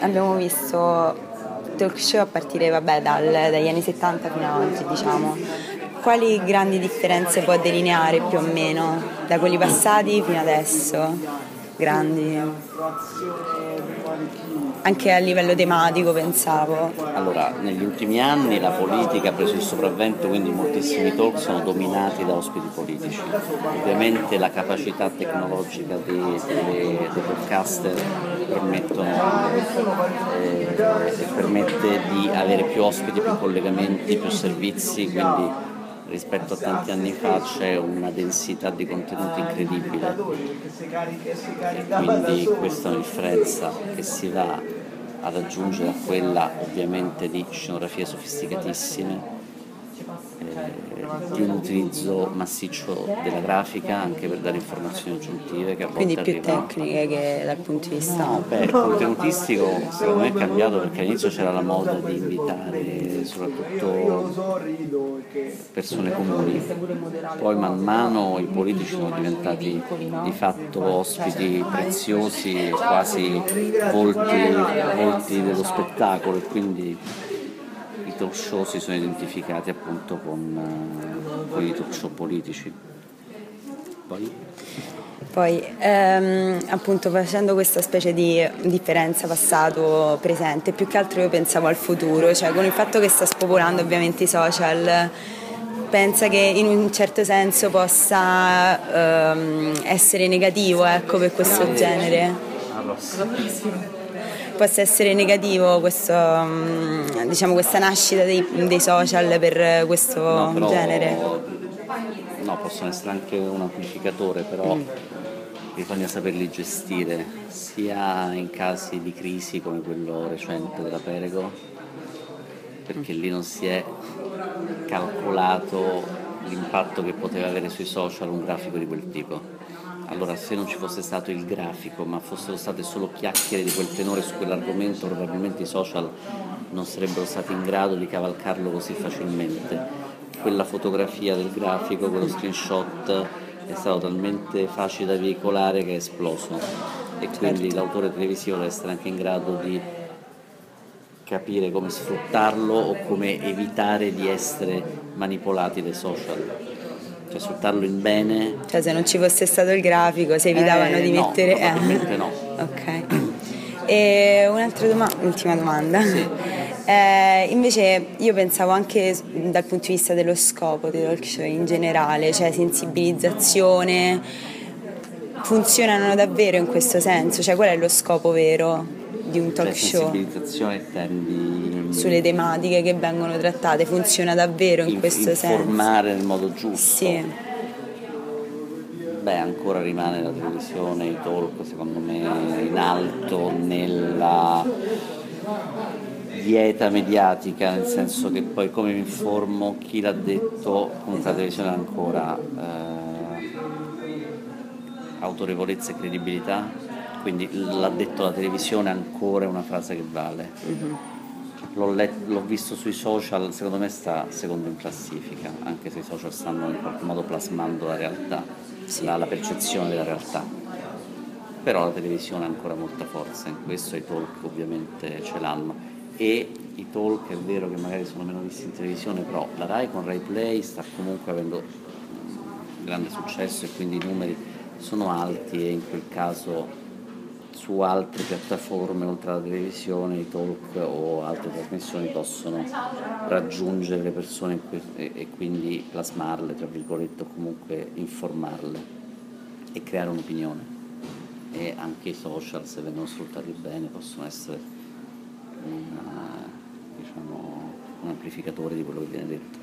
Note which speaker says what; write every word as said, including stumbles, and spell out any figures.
Speaker 1: Abbiamo visto talk show a partire vabbè, dal, dagli anni settanta fino ad oggi, diciamo. Quali grandi differenze può delineare più o meno da quelli passati fino adesso? Grandi. Anche a livello tematico, pensavo.
Speaker 2: Allora, negli ultimi anni la politica ha preso il sopravvento, quindi moltissimi talk sono dominati da ospiti politici. Ovviamente la capacità tecnologica dei, dei, dei podcaster permettono, eh, e permette di avere più ospiti, più collegamenti, più servizi, quindi rispetto a tanti anni fa c'è una densità di contenuti incredibile e quindi questa è una differenza che si va ad aggiungere a quella ovviamente di scenografie sofisticatissime, eh, di un utilizzo massiccio della grafica anche per dare informazioni aggiuntive che a volte
Speaker 1: Quindi più
Speaker 2: arrivano.
Speaker 1: tecniche che dal punto di vista...
Speaker 2: No, beh, il contenutistico secondo me è cambiato perché all'inizio c'era la moda di invitare soprattutto persone comuni, poi man mano i politici sono diventati di fatto ospiti preziosi, quasi volti, volti dello spettacolo, e quindi i talk show si sono identificati appunto con, con i talk show politici. Poi?
Speaker 1: Poi ehm, appunto facendo questa specie di differenza passato-presente, più che altro io pensavo al futuro, cioè con il fatto che sta spopolando ovviamente i social, pensa che in un certo senso possa ehm, essere negativo, ecco, per questo genere? Possa essere negativo questo, diciamo, questa nascita dei, dei social per questo
Speaker 2: no, però,
Speaker 1: genere?
Speaker 2: No, possono essere anche un amplificatore, però mm. bisogna saperli gestire, sia in casi di crisi come quello recente della Perego, perché lì non si è calcolato l'impatto che poteva avere sui social un grafico di quel tipo. Allora, se non ci fosse stato il grafico, ma fossero state solo chiacchiere di quel tenore su quell'argomento, probabilmente i social non sarebbero stati in grado di cavalcarlo così facilmente. Quella fotografia del grafico, quello screenshot, è stato talmente facile da veicolare che è esploso, e quindi certo. L'autore televisivo deve essere anche in grado di capire come sfruttarlo o come evitare di essere manipolati dai social. Cioè sfruttarlo in bene.
Speaker 1: Cioè se non ci fosse stato il grafico, se evitavano
Speaker 2: eh,
Speaker 1: di
Speaker 2: no,
Speaker 1: mettere...
Speaker 2: probabilmente eh. no.
Speaker 1: Ok. E un'altra domanda, ultima domanda.
Speaker 2: Sì.
Speaker 1: Eh, invece io pensavo anche dal punto di vista dello scopo dei talk show in generale, cioè sensibilizzazione, funzionano davvero in questo senso? Cioè qual è lo scopo vero di un talk
Speaker 2: cioè,
Speaker 1: show?
Speaker 2: Sensibilizzazione intendi...
Speaker 1: Sulle tematiche che vengono trattate, funziona davvero in
Speaker 2: in,
Speaker 1: questo
Speaker 2: informare
Speaker 1: senso?
Speaker 2: Informare nel modo giusto?
Speaker 1: Sì.
Speaker 2: Beh, ancora rimane la televisione, i talk secondo me in alto nella dieta mediatica, nel senso che poi come mi informo, chi l'ha detto, comunque la televisione ha ancora eh, autorevolezza e credibilità, quindi l'ha detto la televisione ancora è una frase che vale. Mm-hmm. L'ho, let- l'ho visto sui social, secondo me sta secondo in classifica, anche se i social stanno in qualche modo plasmando la realtà, sì. la, la percezione della realtà. Però la televisione ha ancora molta forza in questo, i talk ovviamente ce l'hanno. E i talk è vero che magari sono meno visti in televisione, però la Rai con Rai Play sta comunque avendo grande successo e quindi i numeri sono alti, e in quel caso su altre piattaforme oltre alla televisione i talk o altre trasmissioni possono raggiungere le persone e, e quindi plasmarle, tra virgolette, o comunque informarle e creare un'opinione. E anche i social, se vengono sfruttati bene, possono essere una, diciamo, un amplificatore di quello che viene detto.